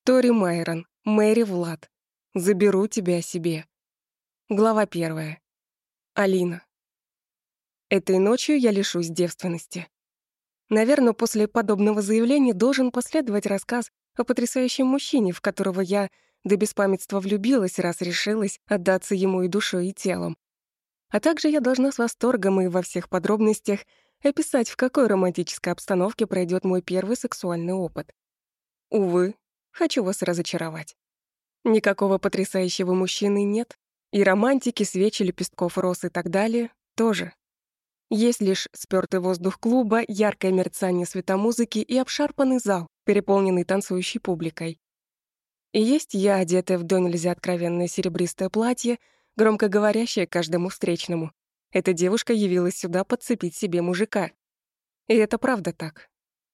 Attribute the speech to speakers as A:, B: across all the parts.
A: Тори Майрон, Мэри Влад. Заберу тебя себе. Глава 1. Алина. Этой ночью я лишусь девственности. Наверное, после подобного заявления должен последовать рассказ о потрясающем мужчине, в которого я до беспамятства влюбилась, раз решилась отдаться ему и душой, и телом. А также я должна с восторгом и во всех подробностях описать, в какой романтической обстановке пройдет мой первый сексуальный опыт. Увы, хочу вас разочаровать. Никакого потрясающего мужчины нет, и романтики, свечи, лепестков роз и так далее тоже. Есть лишь спёртый воздух клуба, яркое мерцание светомузыки и обшарпанный зал, переполненный танцующей публикой. И есть я, одетая в до нельзя откровенное серебристое платье, громко говорящее каждому встречному. Эта девушка явилась сюда подцепить себе мужика. И это правда так.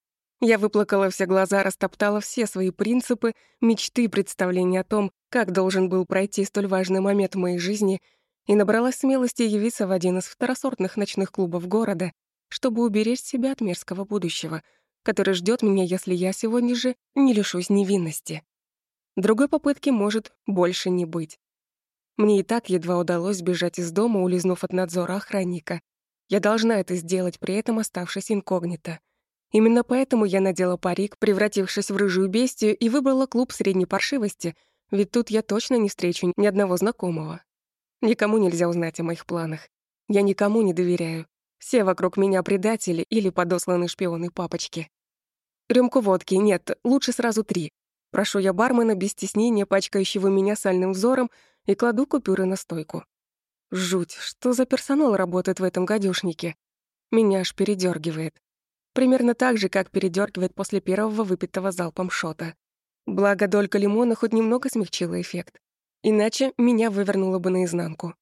A: Я выплакала все глаза, растоптала все свои принципы, мечты и представления о том, как должен был пройти столь важный момент в моей жизни, и набралась смелости явиться в один из второсортных ночных клубов города, чтобы уберечь себя от мерзкого будущего, который ждет меня, если я сегодня же не лишусь невинности. Другой попытки может больше не быть. Мне и так едва удалось сбежать из дома, улизнув от надзора охранника. Я должна это сделать, при этом оставшись инкогнито. Именно поэтому я надела парик, превратившись в рыжую бестию, и выбрала клуб средней паршивости, ведь тут я точно не встречу ни одного знакомого. Никому нельзя узнать о моих планах. Я никому не доверяю. Все вокруг меня предатели или подосланные шпионы папочки. Рюмку водки, нет, лучше сразу 3. Прошу я бармена без стеснения, пачкающего меня сальным взором, и кладу купюры на стойку. Жуть, что за персонал работает в этом гадюшнике? Меня аж передёргивает. Примерно так же, как передёргивает после первого выпитого залпом шота. Благо, долька лимона хоть немного смягчила эффект. Иначе меня вывернуло бы наизнанку.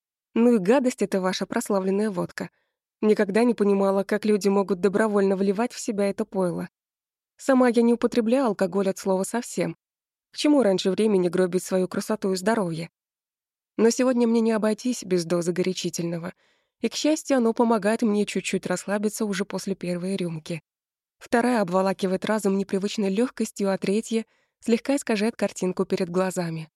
A: Ну и гадость эта ваша прославленная водка. Никогда не понимала, как люди могут добровольно вливать в себя это пойло. Сама я не употребляю алкоголь от слова совсем. К чему раньше времени гробить свою красоту и здоровье? Но сегодня мне не обойтись без дозы горячительного. И, к счастью, оно помогает мне чуть-чуть расслабиться уже после первой рюмки. Вторая обволакивает разум непривычной легкостью, а третья слегка искажает картинку перед глазами.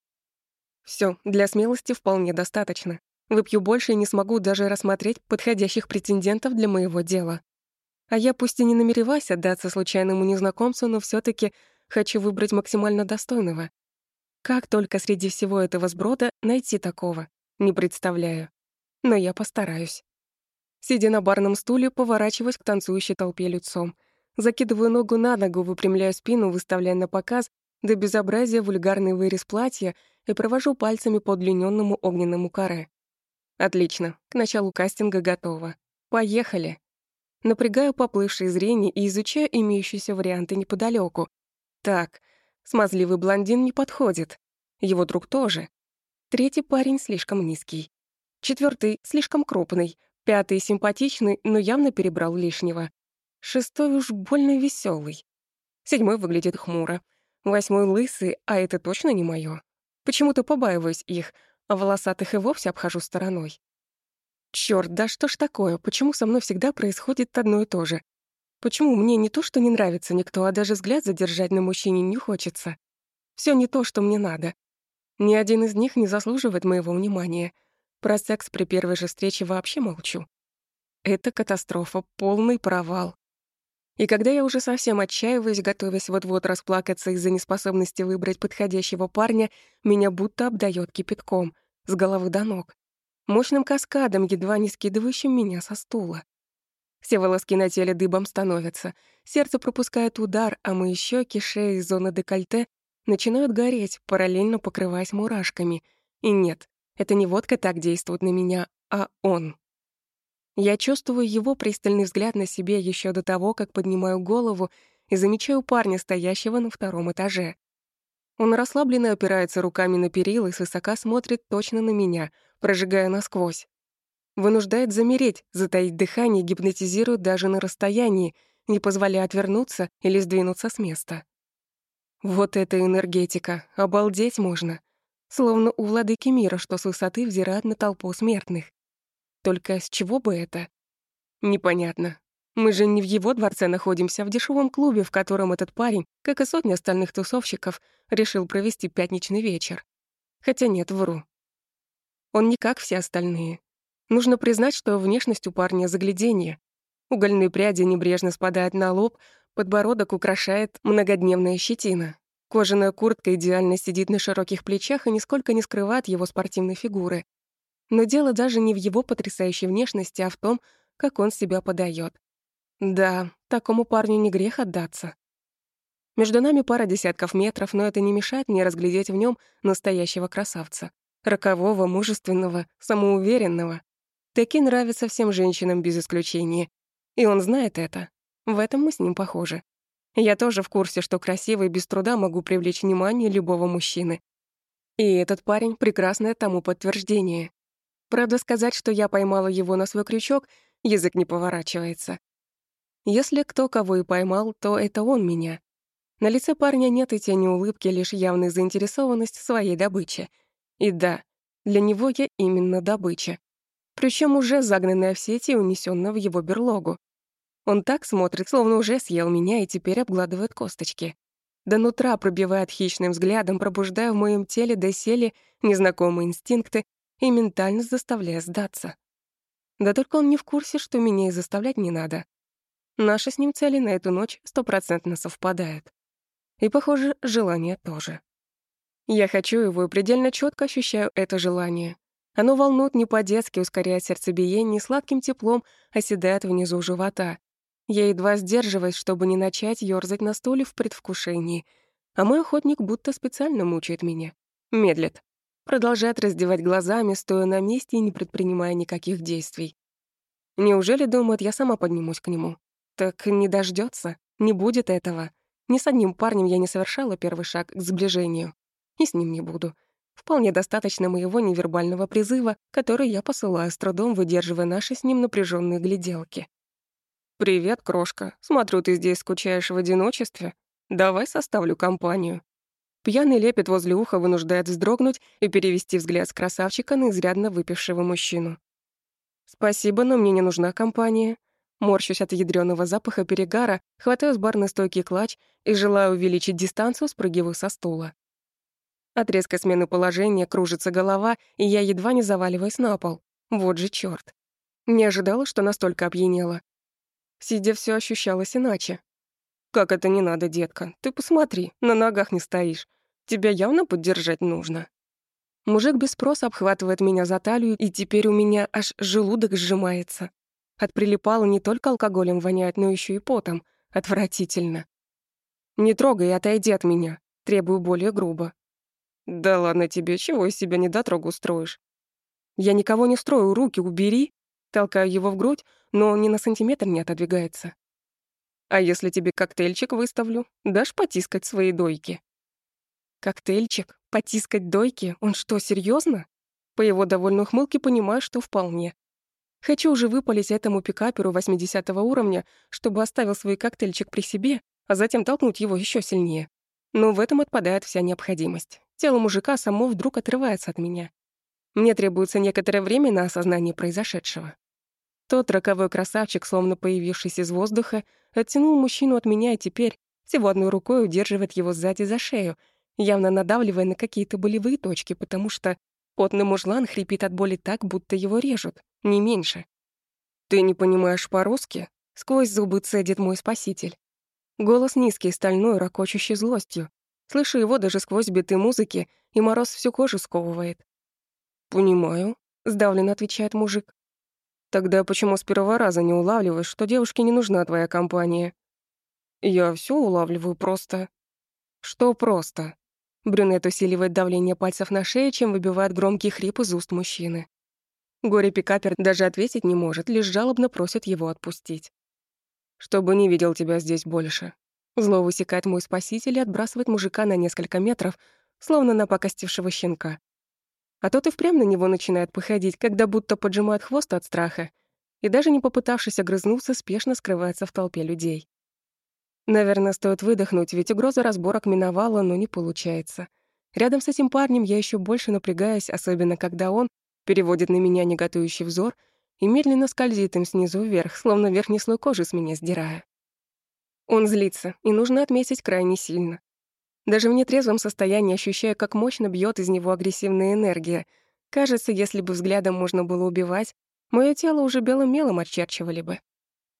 A: Все, для смелости вполне достаточно. Выпью больше и не смогу даже рассмотреть подходящих претендентов для моего дела. А я пусть и не намереваюсь отдаться случайному незнакомцу, но все таки хочу выбрать максимально достойного. Как только среди всего этого сброда найти такого? Не представляю. Но я постараюсь. Сидя на барном стуле, поворачиваюсь к танцующей толпе лицом. Закидываю ногу на ногу, выпрямляю спину, выставляя на показ до безобразия вульгарный вырез платья и провожу пальцами по удлинённому огненному каре. Отлично, к началу кастинга готово. Поехали. Напрягаю поплывшее зрение и изучаю имеющиеся варианты неподалёку. Так, смазливый блондин не подходит. Его друг тоже. Третий парень слишком низкий. Четвёртый слишком крупный. Пятый симпатичный, но явно перебрал лишнего. Шестой уж больно весёлый. Седьмой выглядит хмуро. Восьмой лысый, а это точно не моё. Почему-то побаиваюсь их, а волосатых и вовсе обхожу стороной. Чёрт, да что ж такое? Почему со мной всегда происходит одно и то же? Почему мне не то, что не нравится никто, а даже взгляд задержать на мужчине не хочется? Всё не то, что мне надо. Ни один из них не заслуживает моего внимания. Про секс при первой же встрече вообще молчу. Это катастрофа, полный провал. И когда я уже совсем отчаиваюсь, готовясь вот-вот расплакаться из-за неспособности выбрать подходящего парня, меня будто обдаёт кипятком, с головы до ног. Мощным каскадом, едва не скидывающим меня со стула. Все волоски на теле дыбом становятся, сердце пропускает удар, а мои щеки, шея и зона декольте начинают гореть, параллельно покрываясь мурашками. И нет, это не водка так действует на меня, а он. Я чувствую его пристальный взгляд на себе еще до того, как поднимаю голову и замечаю парня, стоящего на втором этаже. Он расслабленно опирается руками на перила и свысока смотрит точно на меня, прожигая насквозь. Вынуждает замереть, затаить дыхание, гипнотизирует даже на расстоянии, не позволяя отвернуться или сдвинуться с места. Вот это энергетика, обалдеть можно. Словно у владыки мира, что с высоты взирает на толпу смертных. Только с чего бы это? Непонятно. Мы же не в его дворце находимся, а в дешевом клубе, в котором этот парень, как и сотни остальных тусовщиков, решил провести пятничный вечер. Хотя нет, вру. Он не как все остальные. Нужно признать, что внешность у парня загляденье. Угольные пряди небрежно спадают на лоб, подбородок украшает многодневная щетина. Кожаная куртка идеально сидит на широких плечах и нисколько не скрывает его спортивной фигуры. Но дело даже не в его потрясающей внешности, а в том, как он себя подает. Да, такому парню не грех отдаться. Между нами пара десятков метров, но это не мешает мне разглядеть в нем настоящего красавца. Рокового, мужественного, самоуверенного. Такие нравятся всем женщинам без исключения. И он знает это. В этом мы с ним похожи. Я тоже в курсе, что красивой без труда могу привлечь внимание любого мужчины. И этот парень — прекрасное тому подтверждение. Правда, сказать, что я поймала его на свой крючок, язык не поворачивается. Если кто кого и поймал, то это он меня. На лице парня нет и тени улыбки, лишь явная заинтересованность в своей добыче. И да, для него я именно добыча. Причем уже загнанная в сети и унесённая в его берлогу. Он так смотрит, словно уже съел меня и теперь обгладывает косточки. До нутра пробивает хищным взглядом, пробуждая в моем теле доселе незнакомые инстинкты и ментально заставляя сдаться. Да только он не в курсе, что меня и заставлять не надо. Наши с ним цели на эту ночь 100% совпадают. И, похоже, желание тоже. Я хочу его и предельно четко ощущаю это желание. Оно волнует не по-детски, ускоряет сердцебиение, сладким теплом оседает внизу живота. Я едва сдерживаюсь, чтобы не начать ёрзать на стуле в предвкушении. А мой охотник будто специально мучает меня. Медлит. Продолжает раздевать глазами, стоя на месте и не предпринимая никаких действий. Неужели думает, я сама поднимусь к нему? Так не дождётся, не будет этого. Ни с одним парнем я не совершала первый шаг к сближению. И с ним не буду. Вполне достаточно моего невербального призыва, который я посылаю с трудом, выдерживая наши с ним напряжённые гляделки. «Привет, крошка. Смотрю, ты здесь скучаешь в одиночестве. Давай составлю компанию». Пьяный лепет возле уха вынуждает вздрогнуть и перевести взгляд с красавчика на изрядно выпившего мужчину. «Спасибо, но мне не нужна компания». Морщусь от ядрёного запаха перегара, хватаю с барной стойки клатч и, желая увеличить дистанцию, спрыгиваю со стула. От резкой смены положения кружится голова, и я едва не заваливаюсь на пол. Вот же чёрт. Не ожидала, что настолько опьянела. Сидя, всё ощущалось иначе. «Как это не надо, детка? Ты посмотри, на ногах не стоишь. Тебя явно поддержать нужно». Мужик без спроса обхватывает меня за талию, и теперь у меня аж желудок сжимается. От прилипала не только алкоголем воняет, но ещё и потом. Отвратительно. «Не трогай и отойди от меня», требую более грубо. «Да ладно тебе, чего из себя недотрогу строишь?» «Я никого не строю, руки убери». Толкаю его в грудь, но он ни на сантиметр не отодвигается. «А если тебе коктейльчик выставлю, дашь потискать свои дойки?» Коктейльчик? Потискать дойки? Он что, серьёзно? По его довольной ухмылке понимаю, что вполне. Хочу уже выпалить этому пикаперу 80-го уровня, чтобы оставил свой коктейльчик при себе, а затем толкнуть его ещё сильнее. Но в этом отпадает вся необходимость. Тело мужика само вдруг отрывается от меня. Мне требуется некоторое время на осознание произошедшего. Тот роковой красавчик, словно появившись из воздуха, оттянул мужчину от меня и теперь всего одной рукой удерживает его сзади за шею, явно надавливая на какие-то болевые точки, потому что потный мужлан хрипит от боли так, будто его режут, не меньше. «Ты не понимаешь по-русски?» — сквозь зубы цедит мой спаситель. Голос низкий, стальной, ракочущий злостью. Слышу его даже сквозь биты музыки, и мороз всю кожу сковывает. «Понимаю», — сдавленно отвечает мужик. «Тогда почему с первого раза не улавливаешь, что девушке не нужна твоя компания?» «Я всё улавливаю просто». «Что просто?» Брюнет усиливает давление пальцев на шее, чем выбивает громкий хрип из уст мужчины. Горе-пикапер даже ответить не может, лишь жалобно просит его отпустить. «Чтобы не видел тебя здесь больше». Зло высекает мой спаситель и отбрасывает мужика на несколько метров, словно напакостившего щенка. А тот и впрямь на него начинает походить, когда будто поджимает хвост от страха, и даже не попытавшись огрызнуться, спешно скрывается в толпе людей. Наверное, стоит выдохнуть, ведь угроза разборок миновала, но не получается. Рядом с этим парнем я еще больше напрягаюсь, особенно когда он переводит на меня неготующий взор и медленно скользит им снизу вверх, словно верхний слой кожи с меня сдирая. Он злится, и нужно отметить крайне сильно. Даже в нетрезвом состоянии ощущаю, как мощно бьет из него агрессивная энергия. Кажется, если бы взглядом можно было убивать, мое тело уже белым мелом очерчивали бы.